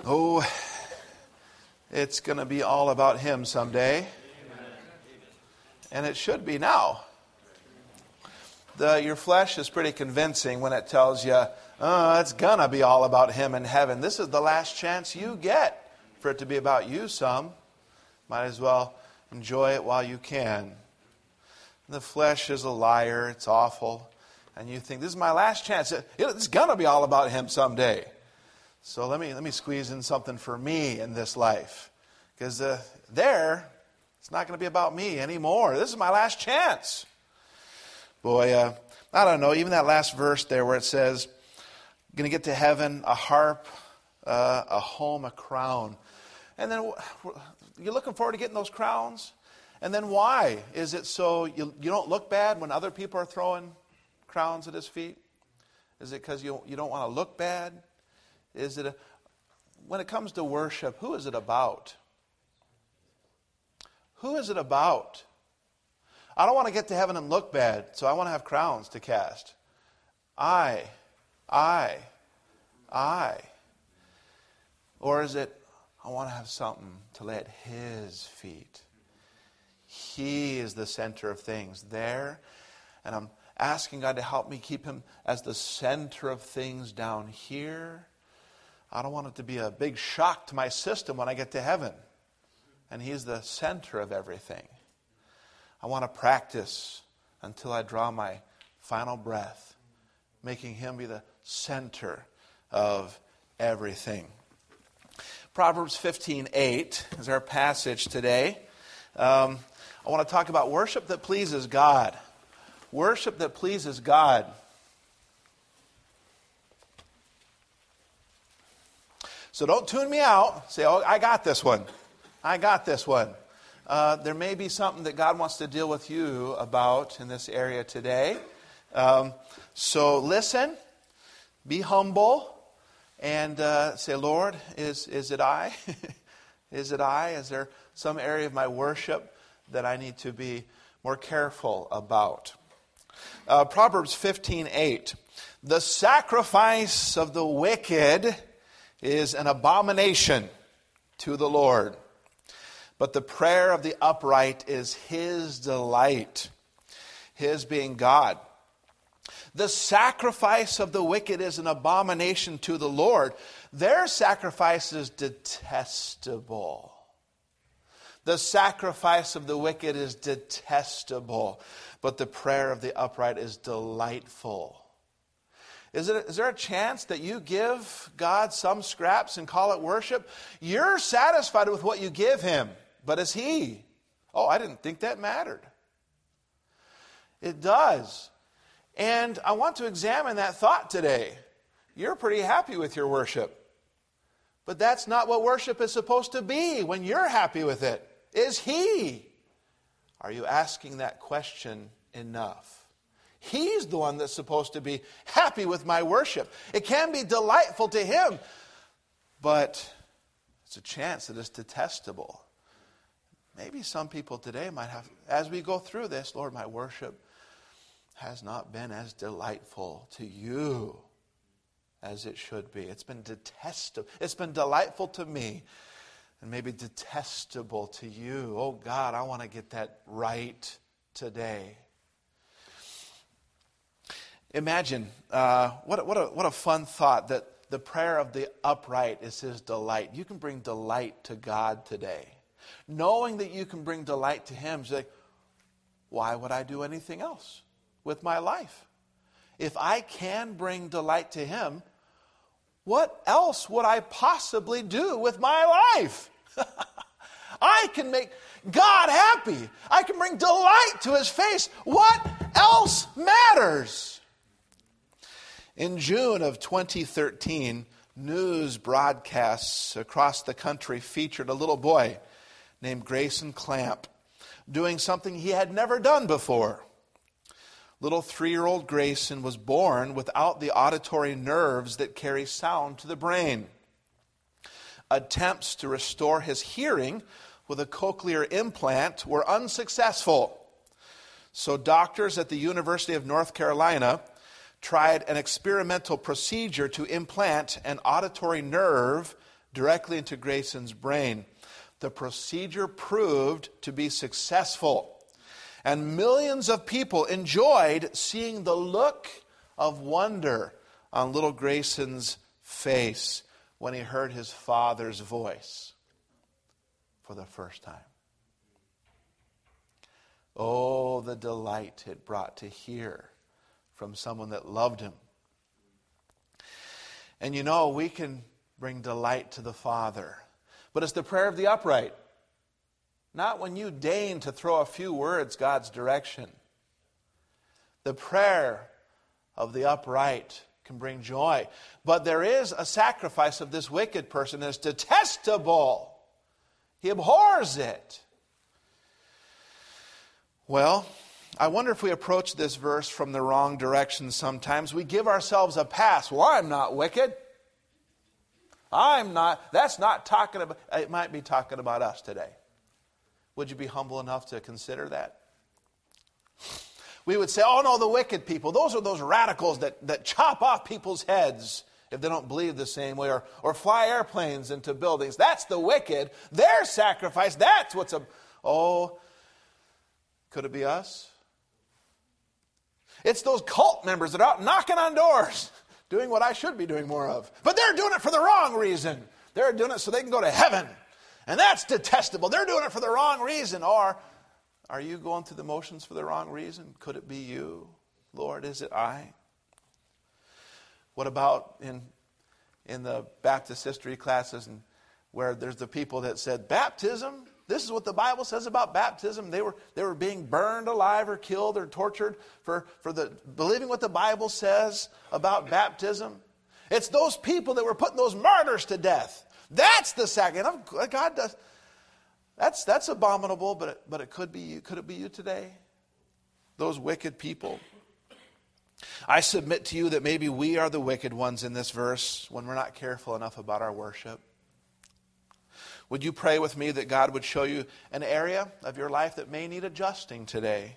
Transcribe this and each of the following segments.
Oh, it's going to be all about Him someday. And it should be now. Your flesh is pretty convincing when it tells you, it's going to be all about Him in heaven. This is the last chance you get for it to be about you some. Might as well enjoy it while you can. The flesh is a liar. It's awful. And you think, this is my last chance. It's going to be all about Him someday. So let me squeeze in something for me in this life. Because it's not going to be about me anymore. This is my last chance. Boy, I don't know, even that last verse there where it says, going to get to heaven, a harp, a home, a crown. And then you're looking forward to getting those crowns? And then why? Is it so you don't look bad when other people are throwing crowns at His feet? Is it because you don't want to look bad? Is it when it comes to worship, who is it about? Who is it about? I don't want to get to heaven and look bad, so I want to have crowns to cast. I. Or is it, I want to have something to lay at His feet. He is the center of things there. And I'm asking God to help me keep Him as the center of things down here. I don't want it to be a big shock to my system when I get to heaven. And He's the center of everything. I want to practice until I draw my final breath, making Him be the center of everything. Proverbs 15:8 is our passage today. I want to talk about worship that pleases God. Worship that pleases God. So don't tune me out. Say, I got this one. I got this one. There may be something that God wants to deal with you about in this area today. So listen, be humble, and say, Lord, is it I? Is it I? Is there some area of my worship that I need to be more careful about? Proverbs 15:8. The sacrifice of the wicked is an abomination to the Lord, but the prayer of the upright is His delight. His being God. The sacrifice of the wicked is an abomination to the Lord. Their sacrifice is detestable. The sacrifice of the wicked is detestable, but the prayer of the upright is delightful. Is there a chance that you give God some scraps and call it worship? You're satisfied with what you give Him, but is He? Oh, I didn't think that mattered. It does. And I want to examine that thought today. You're pretty happy with your worship. But that's not what worship is supposed to be when you're happy with it. Is He? Are you asking that question enough? He's the one that's supposed to be happy with my worship. It can be delightful to Him, but it's a chance that it's detestable. Maybe some people today might have, as we go through this, Lord, my worship has not been as delightful to You as it should be. It's been detestable. It's been delightful to me and maybe detestable to You. Oh God, I want to get that right today. Imagine, what a fun thought that the prayer of the upright is His delight. You can bring delight to God today. Knowing that you can bring delight to Him, you're like, why would I do anything else with my life? If I can bring delight to Him, what else would I possibly do with my life? I can make God happy. I can bring delight to His face. What else matters? In June of 2013, news broadcasts across the country featured a little boy named Grayson Clamp doing something he had never done before. Little 3-year-old Grayson was born without the auditory nerves that carry sound to the brain. Attempts to restore his hearing with a cochlear implant were unsuccessful. So doctors at the University of North Carolina tried an experimental procedure to implant an auditory nerve directly into Grayson's brain. The procedure proved to be successful, and millions of people enjoyed seeing the look of wonder on little Grayson's face when he heard his father's voice for the first time. Oh, the delight it brought to hear from someone that loved him. And you know, we can bring delight to the Father, but it's the prayer of the upright. Not when you deign to throw a few words God's direction. The prayer of the upright can bring joy. But there is a sacrifice of this wicked person that is detestable. He abhors it. Well, I wonder if we approach this verse from the wrong direction sometimes. We give ourselves a pass. Well, I'm not wicked. I'm not. That's not talking about, it might be talking about us today. Would you be humble enough to consider that? We would say, oh no, the wicked people, those are those radicals that chop off people's heads if they don't believe the same way, or fly airplanes into buildings. That's the wicked. Their sacrifice, that's what's could it be us? It's those cult members that are out knocking on doors, doing what I should be doing more of. But they're doing it for the wrong reason. They're doing it so they can go to heaven. And that's detestable. They're doing it for the wrong reason. Or are you going through the motions for the wrong reason? Could it be you? Lord, is it I? What about in the Baptist history classes and where there's the people that said, baptism, this is what the Bible says about baptism. They were being burned alive or killed or tortured for believing what the Bible says about baptism. It's those people that were putting those martyrs to death. That's the sacrifice. God does. That's abominable, but it could be you. Could it be you today? Those wicked people. I submit to you that maybe we are the wicked ones in this verse when we're not careful enough about our worship. Would you pray with me that God would show you an area of your life that may need adjusting today?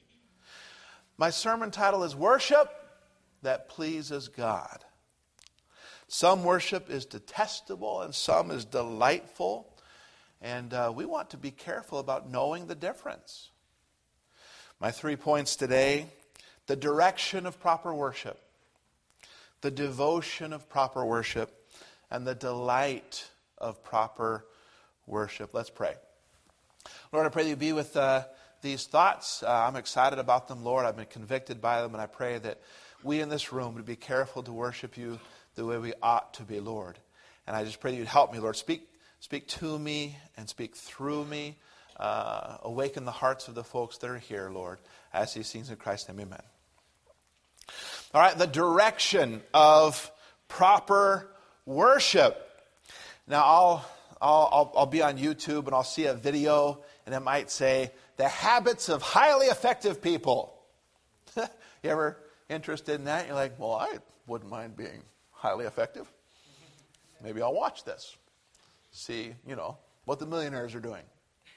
My sermon title is Worship That Pleases God. Some worship is detestable and some is delightful. And we want to be careful about knowing the difference. My 3 points today: the direction of proper worship, the devotion of proper worship, and the delight of proper worship. Let's pray. Lord, I pray that you be with these thoughts. I'm excited about them, Lord. I've been convicted by them, and I pray that we in this room would be careful to worship you the way we ought to be, Lord. And I just pray that you'd help me, Lord. Speak to me and speak through me. Awaken the hearts of the folks that are here, Lord. I ask these things in Christ's name, amen. All right, the direction of proper worship. Now, I'll be on YouTube and I'll see a video and it might say, the habits of highly effective people. You ever interested in that? You're like, well, I wouldn't mind being highly effective. Maybe I'll watch this. See, what the millionaires are doing.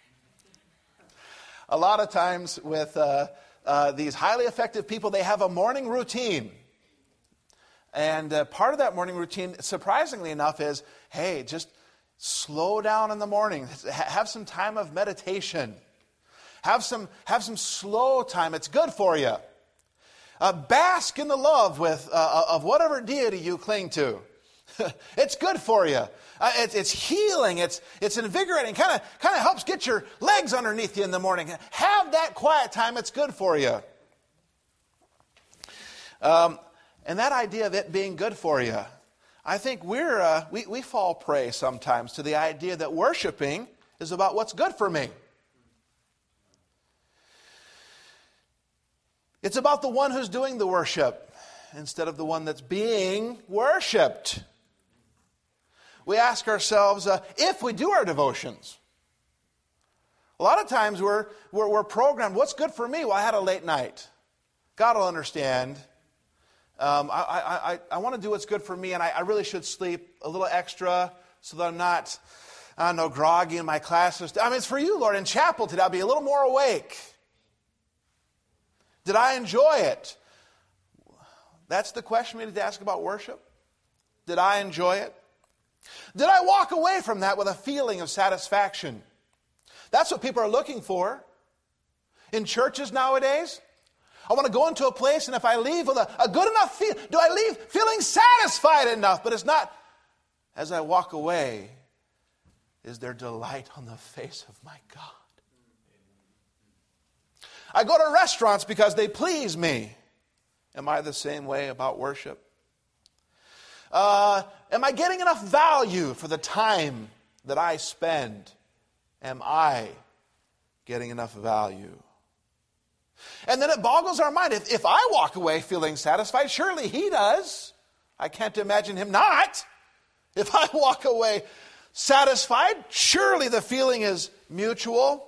A lot of times with these highly effective people, they have a morning routine. And part of that morning routine, surprisingly enough, is, hey, just slow down in the morning. Have some time of meditation. Have some slow time. It's good for you. Bask in the love of whatever deity you cling to. It's good for you. It's healing. It's invigorating. Kind of helps get your legs underneath you in the morning. Have that quiet time. It's good for you. And that idea of it being good for you, I think we fall prey sometimes to the idea that worshiping is about what's good for me. It's about the one who's doing the worship instead of the one that's being worshipped. We ask ourselves, if we do our devotions, a lot of times we're programmed, what's good for me? Well, I had a late night. God will understand. I want to do what's good for me, and I really should sleep a little extra so that I'm not, groggy in my classes. It's for you, Lord. In chapel today, I'll be a little more awake. Did I enjoy it? That's the question we need to ask about worship. Did I enjoy it? Did I walk away from that with a feeling of satisfaction? That's what people are looking for in churches nowadays. I want to go into a place, and if I leave with a good enough feel, do I leave feeling satisfied enough? But it's not, as I walk away, is there delight on the face of my God? I go to restaurants because they please me. Am I the same way about worship? Am I getting enough value for the time that I spend? Am I getting enough value? And then it boggles our mind. If I walk away feeling satisfied, surely he does. I can't imagine him not. If I walk away satisfied, surely the feeling is mutual.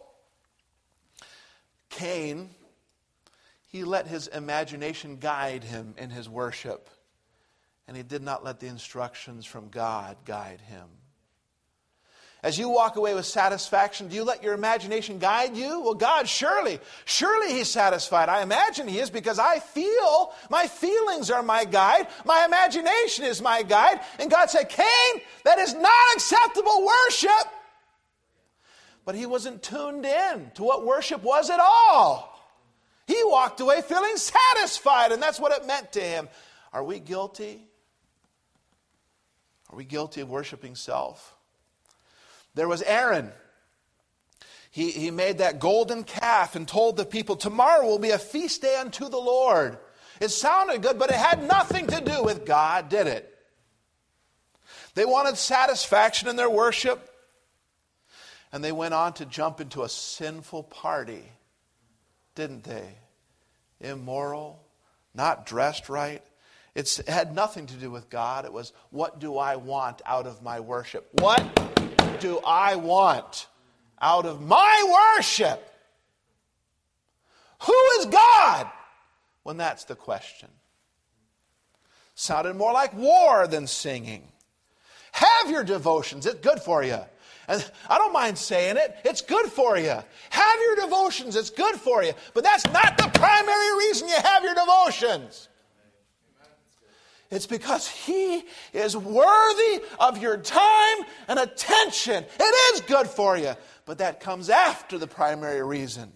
Cain, he let his imagination guide him in his worship. And he did not let the instructions from God guide him. As you walk away with satisfaction, do you let your imagination guide you? Well, God, surely he's satisfied. I imagine he is because I feel, my feelings are my guide. My imagination is my guide. And God said, Cain, that is not acceptable worship. But he wasn't tuned in to what worship was at all. He walked away feeling satisfied, and that's what it meant to him. Are we guilty? Are we guilty of worshiping self? There was Aaron. He made that golden calf and told the people, tomorrow will be a feast day unto the Lord. It sounded good, but it had nothing to do with God, did it? They wanted satisfaction in their worship, and they went on to jump into a sinful party, didn't they? Immoral, not dressed right. It had nothing to do with God. It was, what do I want out of my worship? What do I want out of my worship? Who is God? When that's the question. Sounded more like war than singing. Have your devotions. It's good for you. And I don't mind saying it. It's good for you. Have your devotions. It's good for you. But that's not the primary reason you have your devotions. It's because he is worthy of your time and attention. It is good for you. But that comes after the primary reason.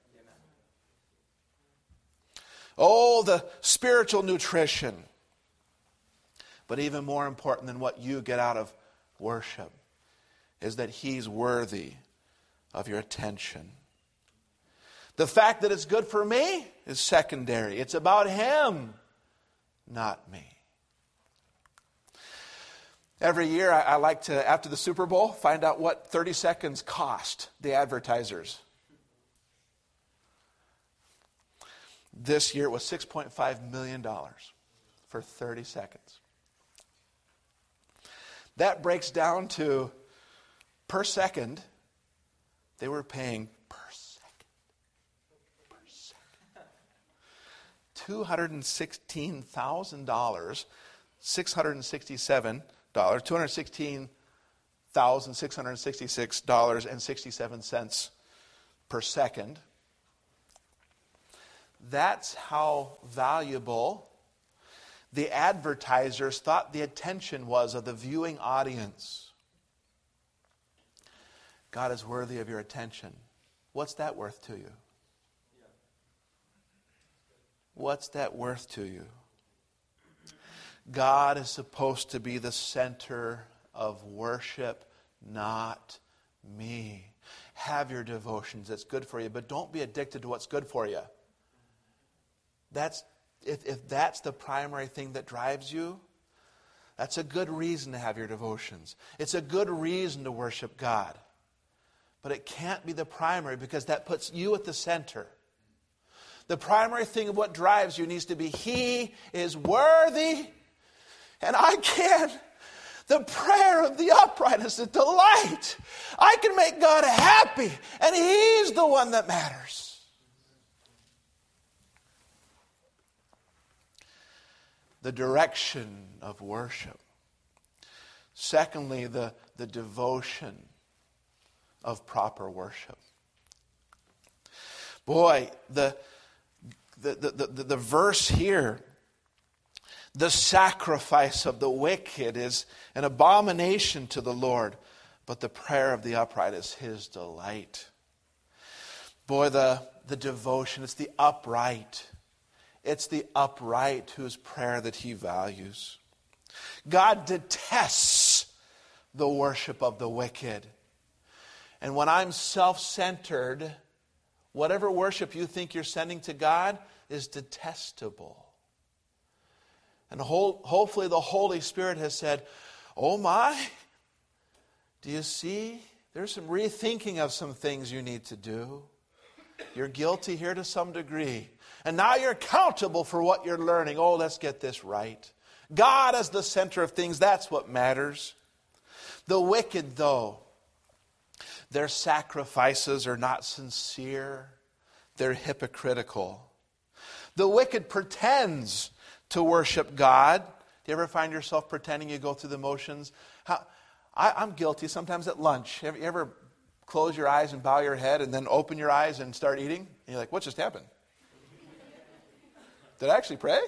Oh, the spiritual nutrition. But even more important than what you get out of worship is that he's worthy of your attention. The fact that it's good for me is secondary. It's about him, not me. Every year I like to, after the Super Bowl, find out what 30 seconds cost the advertisers. This year it was $6.5 million for 30 seconds. That breaks down to, per second, they were paying per second. $216,000, $216,666.67 per second. That's how valuable the advertisers thought the attention was of the viewing audience. God is worthy of your attention. What's that worth to you? What's that worth to you? God is supposed to be the center of worship, not me. Have your devotions. It's good for you, but don't be addicted to what's good for you. If that's the primary thing that drives you, that's a good reason to have your devotions. It's a good reason to worship God. But it can't be the primary because that puts you at the center. The primary thing of what drives you needs to be, he is worthy and I can. The prayer of the upright is a delight. I can make God happy and he's the one that matters. The direction of worship. Secondly, the devotion of proper worship. Boy, the verse here, The sacrifice of the wicked is an abomination to the Lord, but the prayer of the upright is his delight. Boy, the devotion, it's the upright. It's the upright whose prayer that he values. God detests the worship of the wicked. And when I'm self-centered, whatever worship you think you're sending to God is detestable. And hopefully the Holy Spirit has said, oh my, do you see? There's some rethinking of some things you need to do. You're guilty here to some degree. And now you're accountable for what you're learning. Oh, let's get this right. God as the center of things, that's what matters. The wicked, though, their sacrifices are not sincere. They're hypocritical. The wicked pretends to worship God. Do you ever find yourself pretending you go through the motions? I'm guilty sometimes at lunch. You ever close your eyes and bow your head and then open your eyes and start eating? And you're like, what just happened? Did I actually pray?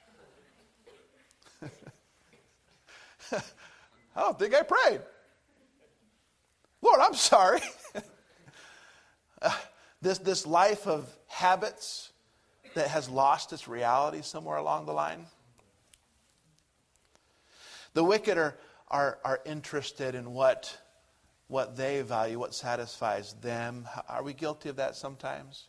I don't think I prayed. Lord, I'm sorry. This life of habits that has lost its reality somewhere along the line. The wicked are interested in what they value, what satisfies them. Are we guilty of that sometimes?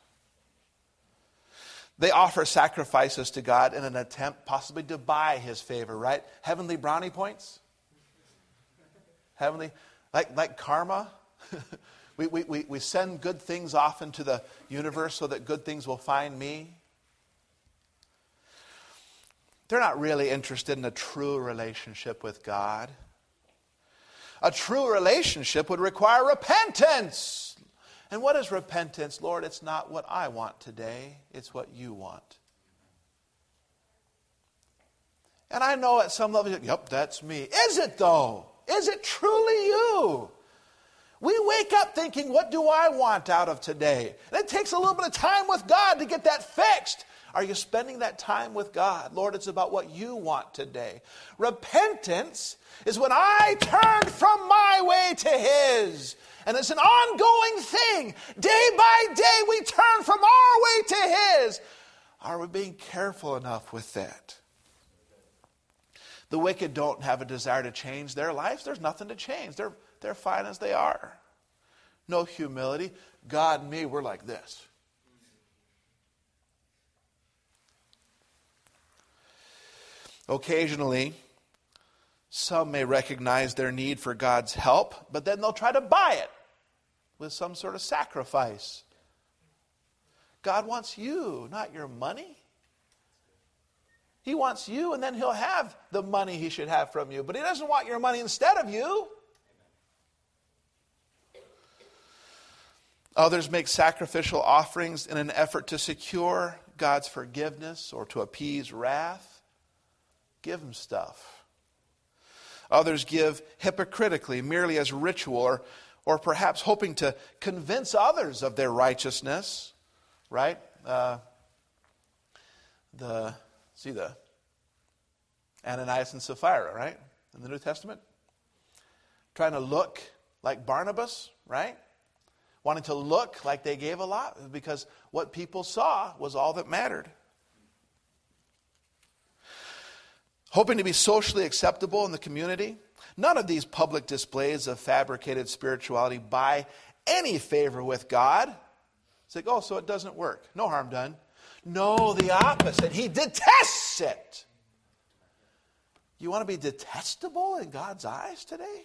They offer sacrifices to God in an attempt possibly to buy his favor, right? Heavenly brownie points? Heavenly, like karma? we send good things off into the universe so that good things will find me. They're not really interested in a true relationship with God. A true relationship would require repentance. And what is repentance? Lord, it's not what I want today. It's what you want. And I know at some level, yep, that's me. Is it though? Is it truly you? We wake up thinking, what do I want out of today? And it takes a little bit of time with God to get that fixed. Are you spending that time with God? Lord, it's about what you want today. Repentance is when I turn from my way to his. And it's an ongoing thing. Day by day we turn from our way to his. Are we being careful enough with that? The wicked don't have a desire to change their lives. There's nothing to change. They're fine as they are. No humility. God and me, we're like this. Occasionally, some may recognize their need for God's help, but then they'll try to buy it with some sort of sacrifice. God wants you, not your money. He wants you, and then he'll have the money he should have from you. But he doesn't want your money instead of you. Others make sacrificial offerings in an effort to secure God's forgiveness or to appease wrath. Give them stuff. Others give hypocritically, merely as ritual, or perhaps hoping to convince others of their righteousness. Right? The Ananias and Sapphira, right? In the New Testament. Trying to look like Barnabas, right? Wanting to look like they gave a lot because what people saw was all that mattered. Hoping to be socially acceptable in the community. None of these public displays of fabricated spirituality buy any favor with God. It's like, oh, so it doesn't work. No harm done. No, the opposite. He detests it. You want to be detestable in God's eyes today?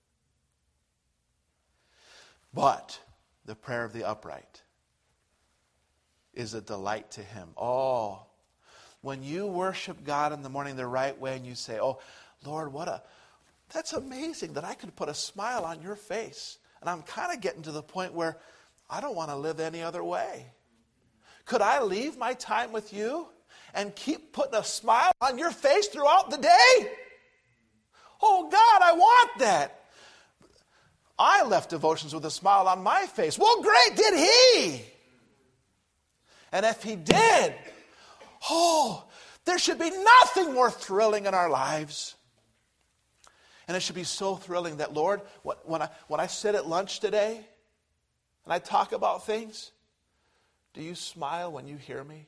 But the prayer of the upright is a delight to him. Oh, when you worship God in the morning the right way and you say, oh, Lord, that's amazing that I could put a smile on your face. And I'm kind of getting to the point where I don't want to live any other way. Could I leave my time with you and keep putting a smile on your face throughout the day? Oh, God, I want that. I left devotions with a smile on my face. Well, great, did he? And if he did, oh, There should be nothing more thrilling in our lives. And it should be so thrilling that, Lord, when I sit at lunch today and I talk about things, do you smile when you hear me?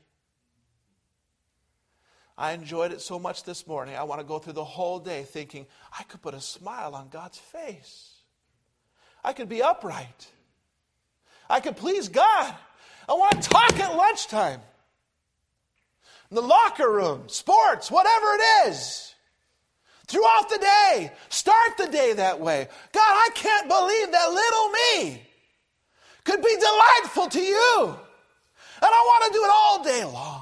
I enjoyed it so much this morning. I want to go through the whole day thinking, I could put a smile on God's face. I could be upright. I could please God. I want to talk at lunchtime. In the locker room, sports, whatever it is. Throughout the day. Start the day that way. God, I can't believe that little me could be delightful to you. And I want to do it all day long.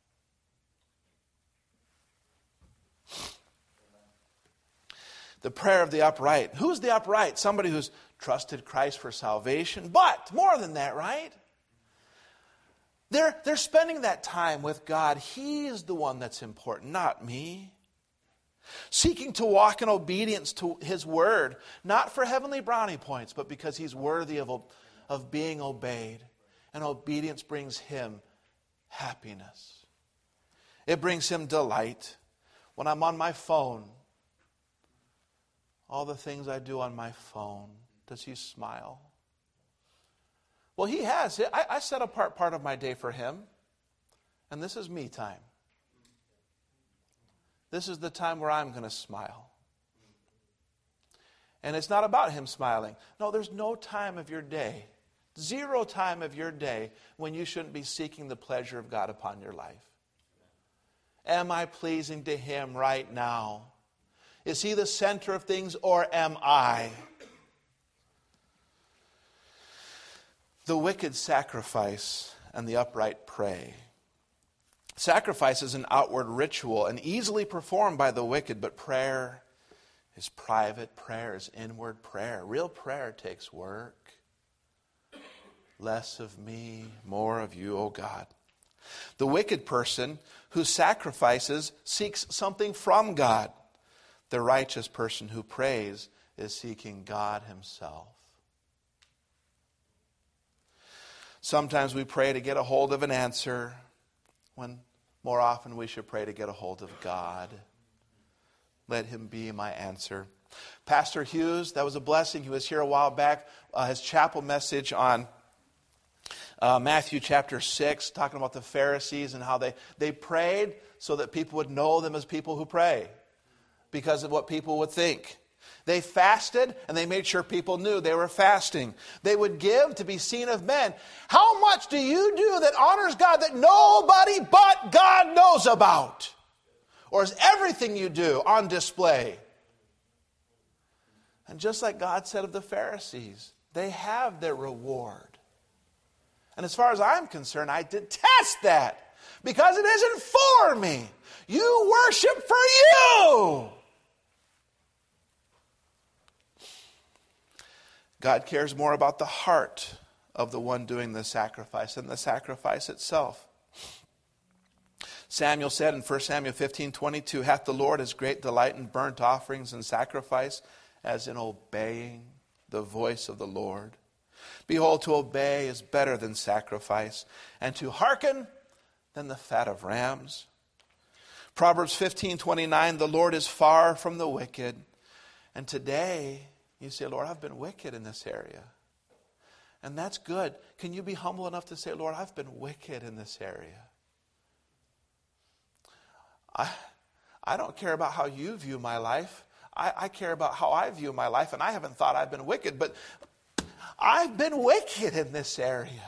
The prayer of the upright. Who's the upright? Somebody who's trusted Christ for salvation. But more than that, right? They're spending that time with God. He is the one that's important, not me. Seeking to walk in obedience to His word, not for heavenly brownie points, but because He's worthy of being obeyed. And obedience brings Him happiness. It brings Him delight. When I'm on my phone, all the things I do on my phone, does He smile? Well, He has. I set apart part of my day for Him. And this is me time. This is the time where I'm going to smile. And it's not about Him smiling. No, there's no time of your day, zero time of your day when you shouldn't be seeking the pleasure of God upon your life. Am I pleasing to Him right now? Is He the center of things, or am I? The wicked sacrifice and the upright pray. Sacrifice is an outward ritual and easily performed by the wicked, but prayer is private. Prayer is inward prayer. Real prayer takes work. Less of me, more of you, O God. The wicked person who sacrifices seeks something from God. The righteous person who prays is seeking God Himself. Sometimes we pray to get a hold of an answer, when more often we should pray to get a hold of God. Let Him be my answer. Pastor Hughes, that was a blessing. He was here a while back. His chapel message on Matthew chapter 6, talking about the Pharisees and how they prayed so that people would know them as people who pray because of what people would think. They fasted and they made sure people knew they were fasting. They would give to be seen of men. How much do you do that honors God that nobody but God knows about? Or is everything you do on display? And just like God said of the Pharisees, they have their reward. And as far as I'm concerned, I detest that because it isn't for me. You worship for you. God cares more about the heart of the one doing the sacrifice than the sacrifice itself. Samuel said in 1 Samuel 15:22, hath the Lord his great delight in burnt offerings and sacrifice, as in obeying the voice of the Lord. Behold, to obey is better than sacrifice, and to hearken than the fat of rams. Proverbs 15:29, the Lord is far from the wicked. And today, you say, Lord, I've been wicked in this area. And that's good. Can you be humble enough to say, Lord, I've been wicked in this area? I don't care about how you view my life. I care about how I view my life, and I haven't thought I've been wicked, but I've been wicked in this area.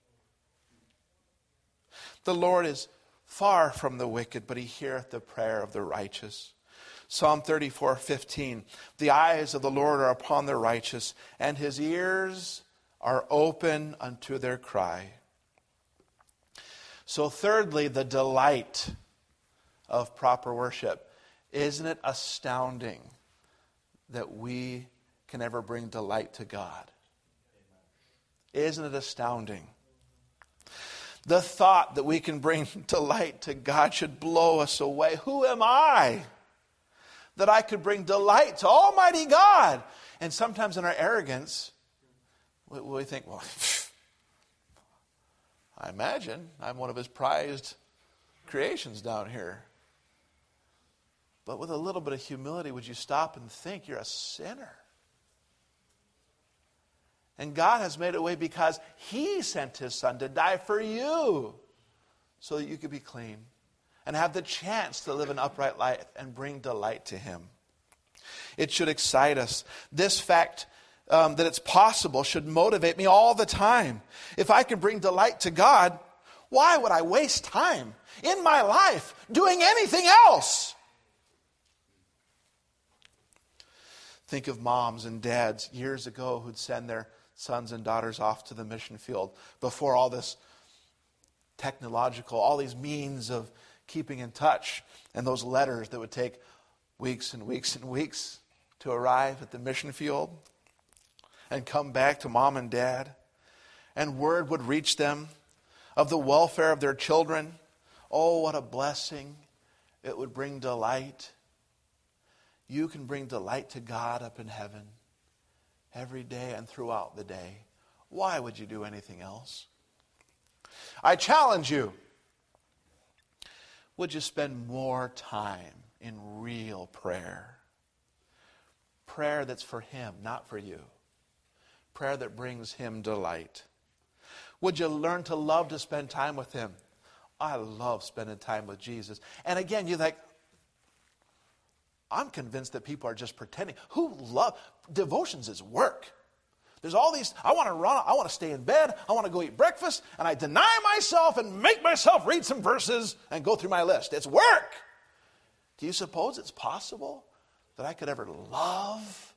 The Lord is far from the wicked, but He heareth the prayer of the righteous. Psalm 34:15, the eyes of the Lord are upon the righteous, and His ears are open unto their cry. So thirdly, the delight of proper worship. Isn't it astounding that we can ever bring delight to God? Isn't it astounding? The thought that we can bring delight to God should blow us away. Who am I that I could bring delight to Almighty God? And sometimes in our arrogance, we think, well, I imagine I'm one of His prized creations down here. But with a little bit of humility, would you stop and think you're a sinner? And God has made a way because He sent His Son to die for you so that you could be clean and have the chance to live an upright life and bring delight to Him. It should excite us. This fact that it's possible should motivate me all the time. If I can bring delight to God, why would I waste time in my life doing anything else? Think of moms and dads years ago who'd send their sons and daughters off to the mission field before all this technological, all these means of keeping in touch, and those letters that would take weeks and weeks and weeks to arrive at the mission field and come back to mom and dad, and word would reach them of the welfare of their children. Oh, what a blessing. It would bring delight. You can bring delight to God up in heaven every day and throughout the day. Why would you do anything else? I challenge you. Would you spend more time in real prayer? Prayer that's for Him, not for you. Prayer that brings Him delight. Would you learn to love to spend time with Him? I love spending time with Jesus. And again, you're like, I'm convinced that people are just pretending. Devotions is work. There's all these, I want to run, I want to stay in bed, I want to go eat breakfast, and I deny myself and make myself read some verses and go through my list. It's work. Do you suppose it's possible that I could ever love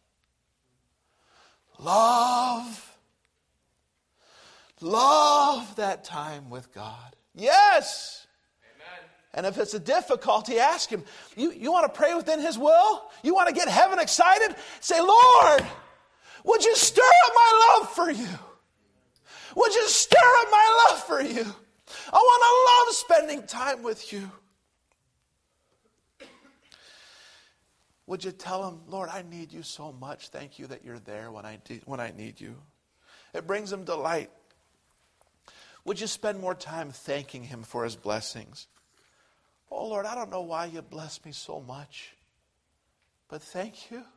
that time with God? Yes. And if it's a difficulty, ask Him. You want to pray within His will? You want to get heaven excited? Say, Lord, would you stir up my love for you? Would you stir up my love for you? I want to love spending time with you. Would you tell Him, Lord, I need you so much. Thank you that you're there when I need you. It brings Him delight. Would you spend more time thanking Him for His blessings? Oh, Lord, I don't know why you bless me so much, but thank you.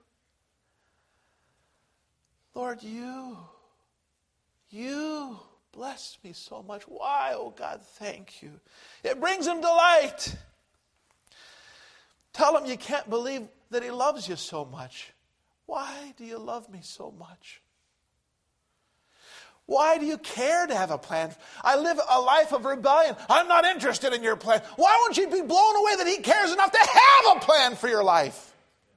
Lord, you bless me so much. Why, oh God, thank you. It brings Him delight. Tell Him you can't believe that He loves you so much. Why do you love me so much? Why do you care to have a plan? I live a life of rebellion. I'm not interested in your plan. Why won't you be blown away that He cares enough to have a plan for your life?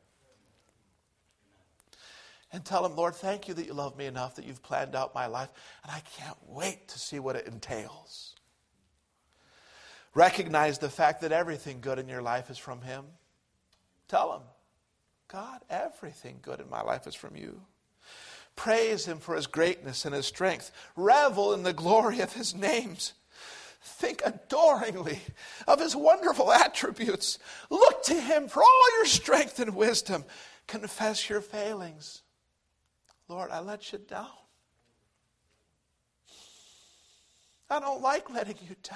And tell Him, Lord, thank you that you love me enough that you've planned out my life, and I can't wait to see what it entails. Recognize the fact that everything good in your life is from Him. Tell Him, God, everything good in my life is from you. Praise Him for His greatness and His strength. Revel in the glory of His names. Think adoringly of His wonderful attributes. Look to Him for all your strength and wisdom. Confess your failings. Lord, I let you down. I don't like letting you down.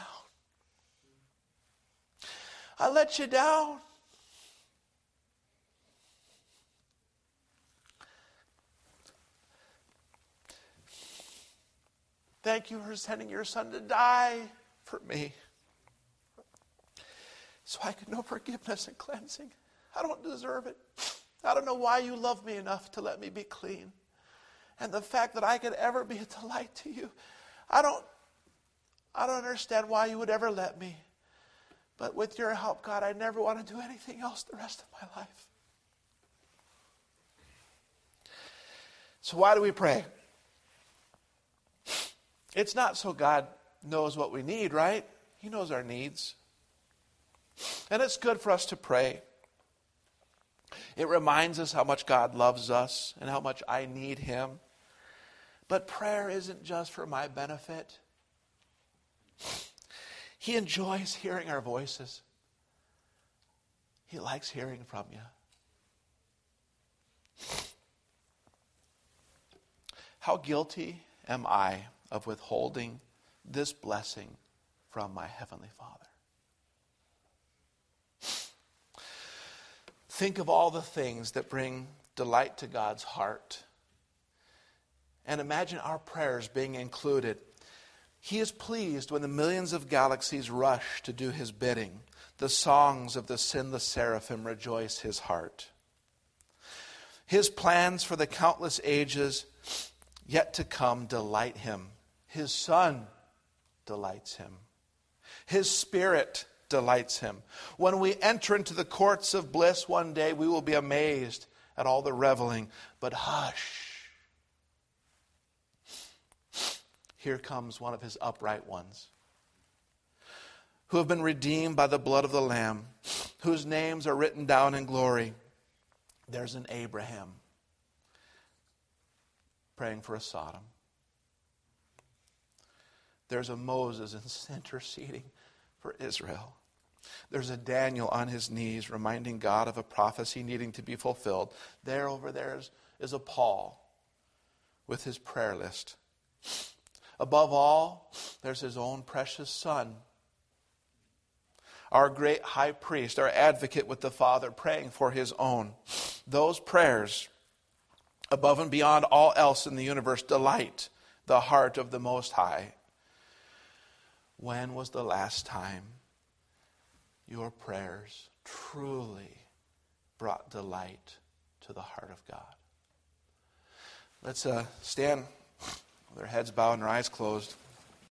I let you down. Thank you for sending your Son to die for me, so I could know forgiveness and cleansing. I don't deserve it. I don't know why you love me enough to let me be clean. And the fact that I could ever be a delight to you, I don't understand why you would ever let me. But with your help, God, I never want to do anything else the rest of my life. So why do we pray? It's not so God knows what we need, right? He knows our needs. And it's good for us to pray. It reminds us how much God loves us and how much I need Him. But prayer isn't just for my benefit. He enjoys hearing our voices. He likes hearing from you. How guilty am I of withholding this blessing from my Heavenly Father? Think of all the things that bring delight to God's heart. And imagine our prayers being included. He is pleased when the millions of galaxies rush to do his bidding. The songs of the sinless seraphim rejoice his heart. His plans for the countless ages yet to come delight him. His Son delights him. His Spirit delights him. When we enter into the courts of bliss one day, we will be amazed at all the reveling. But hush! Here comes one of his upright ones, who have been redeemed by the blood of the Lamb, whose names are written down in glory. There's an Abraham praying for a Sodom. There's a Moses interceding for Israel. There's a Daniel on his knees reminding God of a prophecy needing to be fulfilled. Over there is a Paul with his prayer list. Above all, there's his own precious Son, our great high priest, our advocate with the Father, praying for his own. Those prayers, above and beyond all else in the universe, delight the heart of the Most High. When was the last time your prayers truly brought delight to the heart of God? Let's stand with our heads bowed and our eyes closed.